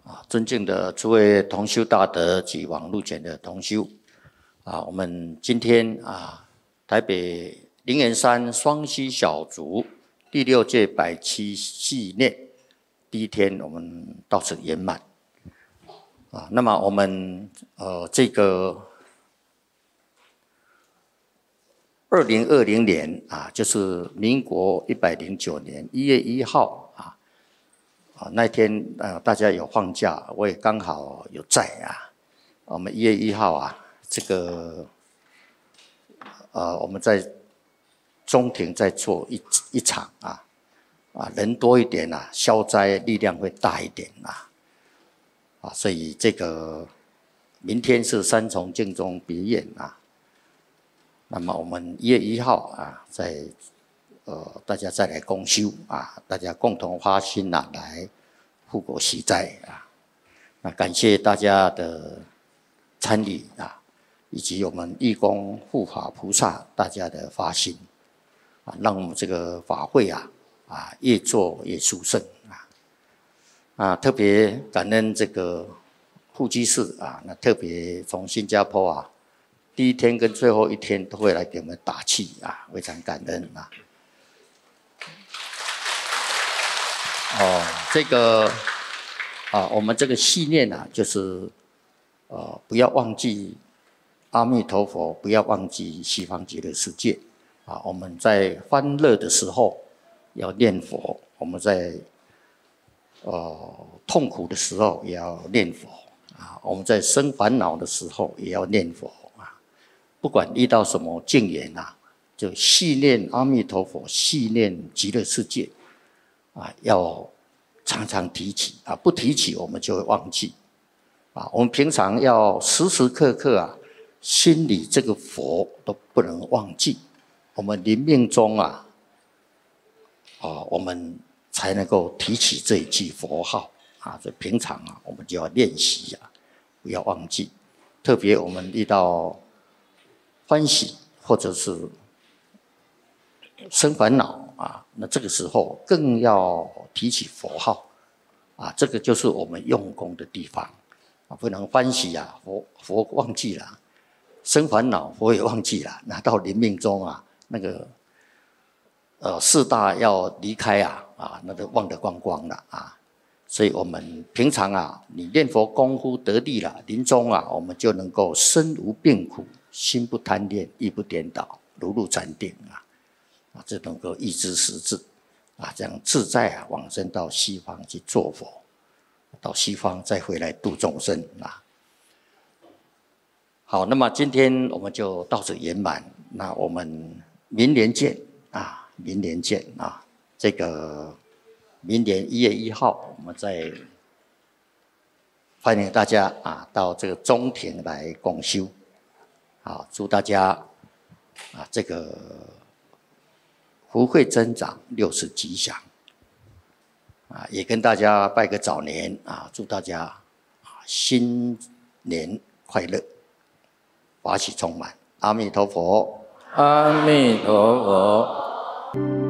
尊敬的诸位同修大德及网络前的同修，我们今天台北灵岩山双溪小筑第6届百期系列第一天，我们到此圆满。那么我们这个2020年就是民国109年1月1号那天大家有放假，我也刚好有在我们1月1号这个我们在中庭在做一场人多一点消灾力量会大一点所以这个明天是三重净宗别院那么我们1月1号在大家再来共修大家共同发心来护国息灾那感谢大家的参与以及我们义工护法菩萨大家的发心让我们这个法会越做越殊胜特别感恩这个护居士那特别从新加坡第一天跟最后一天都会来给我们打气非常感恩这个我们这个系列就是不要忘记阿弥陀佛，不要忘记西方极乐世界我们在欢乐的时候要念佛，我们在痛苦的时候也要念佛我们在生烦恼的时候也要念佛不管遇到什么境缘就系念阿弥陀佛，系念极乐世界要常常提起不提起我们就会忘记我们平常要时时刻刻心里这个佛都不能忘记，我们临命中我们才能够提起这一句佛号所以平常我们就要练习不要忘记，特别我们遇到欢喜或者是生烦恼那这个时候更要提起佛号这个就是我们用功的地方不能欢喜佛忘记了，生烦恼佛也忘记了，那到临命中那个四大要离开那都忘得光光了所以我们平常你念佛功夫得力了，临终我们就能够身无病苦，心不贪恋，意不颠倒，如入禅定这能够一知实质这样自在往生到西方去做佛，到西方再回来度众生好，那么今天我们就到此圆满，那我们明年见明年见这个明年1月1号我们再欢迎大家到这个中庭来共修好，祝大家这个福慧增长，60吉祥也跟大家拜个早年祝大家新年快乐，法喜充满。阿弥陀佛， 阿弥陀佛。